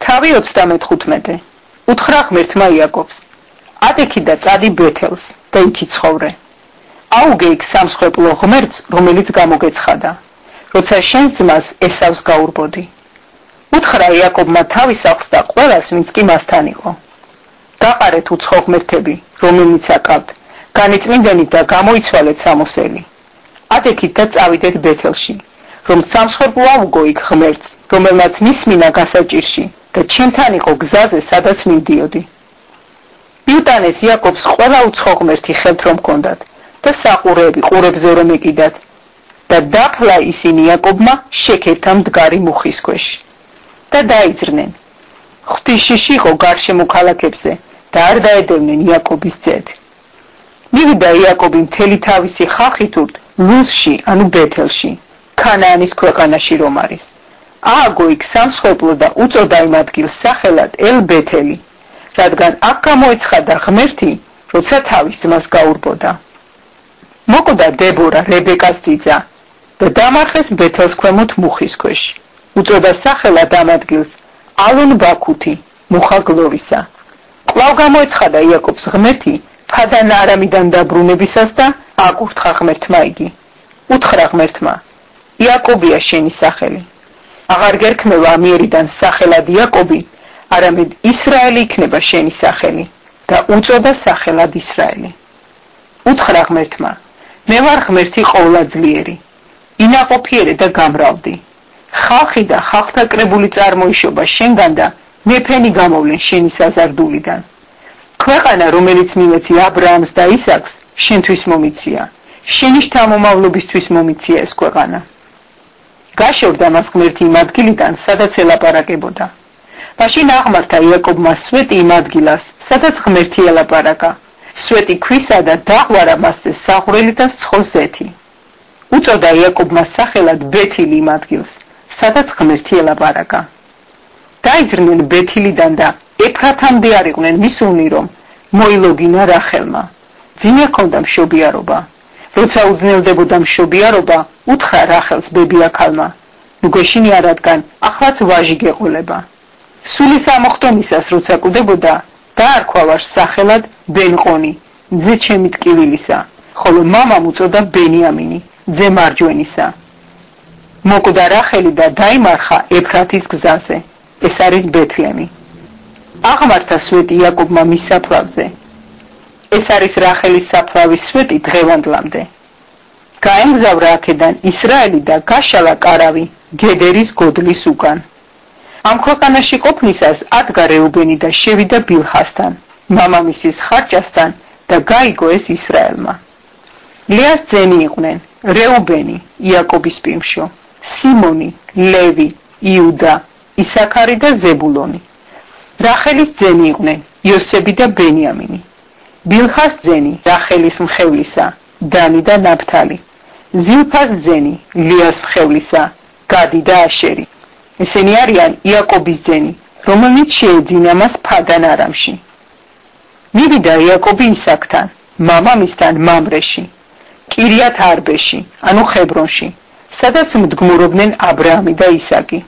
თავი 35. უთხრა ღმერთმა იაკობს: ატექი და წადი ბეთელს და იქ იცხოვრე. აუგე იქ სამსხვეპლო ღმერთს, რომელიც გამოგეცხადა, როცა შენს ძმას ესავს გაურბოდი. უთხრა იაკობმა თავის სახლს და ყველას, ვინც კი მასთან იყო. გაყარეთ უცხო ღმერთები, რომელნიც აკავთ, განიწმინდენით და გამოიცვალეთ სამოსელი. ატექით და წავიდეთ ბეთელში, რომ სამსხვერპლო აუგო იქ ღმერთს, რომელმაც მისმინა გასაჭირში და ჩემთან იყო გზაზე, სადაც მივდიოდი. მიუტანეს იაკობს ყველა უცხო ღმერთი ხელთ რომ ჰქონდათ და საყურეები ყურებზე რომ ეკიდათ და დაფლა ისინი იაკობმა შექერთა მდგარი მუხის ქვეშ და დაიძრნენ. ღვთისშიში იყო გარშემო ქალაქებზე და არ დაედევნენ იაკობის ძედ. მივიდა იაკობი მთელი თავისი ხალხით ლუზში, ანუ ბეთელში, ქანაანის ქვეყანაში რომ არის. ააგო იქ სამსხვეპლო და უწოდა იმ ადგილს სახელად ელ-ბეთელი, რადგან აქ გამოეცხადა ღმერთი, როცა თავის ძმას გაურბოდა. მოკვდა დებორა, რებეკას ძიძა და დამარხეს ბეთელს ქვემოთ მუხის ქვეშ. უწოდა სახელად ამ ადგილს ალონ ბაქუთი, მუხა გლოვისა. კვლავ გამოეცხადა იაკობს ღმერთი ფადან არამიდან დაბრუნებისას და აკურთხა ღმერთმა იგი. უთხრა ღმერთმა: იაკობია შენი სახელი. აღარ გერქმევა ამიერიდან სახელად იაკობი, არამედ ისრაელი იქნება შენი სახელი და უწოდა სახელად ისრაელი. უთხრა ღმერთმა: მე ვარ ღმერთი ყოვლადძლიერი, ინაყოფიერე და გამრავლდი. ხალხი და ხალხთა კრებული წარმოიშობა შენგან და მეფენი გამოვლენ შენი საზარდულიდან. ქვეყანა, რომელიც მიმეცი აბრაამს და ისაკს, შენთვის მომიცია, შენი შთამომავლობისთვის მომიცია ეს ქვეყანა. გაშორდა მას ღმერთი იმ ადგილიდან, სადაც ელაპარაკებოდა. მაშინ აღმართა იაკობმა სვეტი იმ ადგილას, სადაც ღმერთი ელაპარაკა. სვეტი ქვისა და დაღვარა მასზე საყვრელი და სხო-ზეთი. უწოდა იაკობმა სახელად ბეთილი იმ ადგილს, სადაც ღმერთი ელაპარაკა. დაიძრნენ ბეთილიდან და ეფრათამდე არიყვნენ მისულნი, რომ მოილოგინა რახელმა. ძინე ჰქონდა მშობიარობა. როცა უძნელდებოდა მშობიარობა, უთხრა რახელს ბებიაქალმა: ნუ გეშინია, რადგან ახლაც ვაჟი გეყოლება. სულის ამოხტომისას როცა კვდებოდა, დაარქვა ვაჟს სახელად ბენყონი, ძე ჩემი ტკივილისა, ხოლო მამამ უწოდა ბენიამინი, ძე მარჯვენისა. მოკვდა რახელი და დაიმარხა ეფრათის გზაზე, ეს არის ბეთლემი. აღმართა სვეტი იაკობმა მის საფლავზე. ეს არის რახელის საფლავის სვეტი დღევანდლამდე. გაემგზავრა აქედან ისრაელი და გაშალა კარავი გედერის გოდლის უკან. ამ ქვეყანაში ყოფნისას ადგა რეუბენი და შევიდა ბილჰასთან, მამამისის ხარჭასთან და გაიგო ეს ისრაელმა. ლეას ძენი იყვნენ რეუბენი, იაკობის პირმშო, სიმონი, ლევი, იუდა, ისაქარი და ზებულონი. რახელის ძენი იყვნენ იოსები და ბენიამინი. ბილჰას ძენი რახელის მხევლისა, დანი და ნაფთალი. ზილფას ძენი ლეას მხევლისა, გადი და აშერი. ესენი არიან იაკობის ძენი, რომელნიც შეეძინა მას ფადან არამში. მივიდა იაკობი ისაკთან, მამამისთან მამრეში, კირიათ არბეში, ანუ ხებრონში, სადაც მდგმურობდნენ აბრაამი და ისაკი.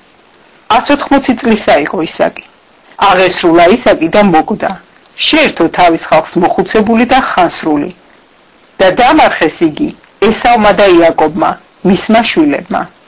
180 წლისა იყო ისაკი. აღესრულა ისაკი და მოკვდა. შეერთო თავის ხალხს მოხუცებული და ხანსრული და დამარხეს იგი ესავმა და იაკობმა, მისმა შვილებმა.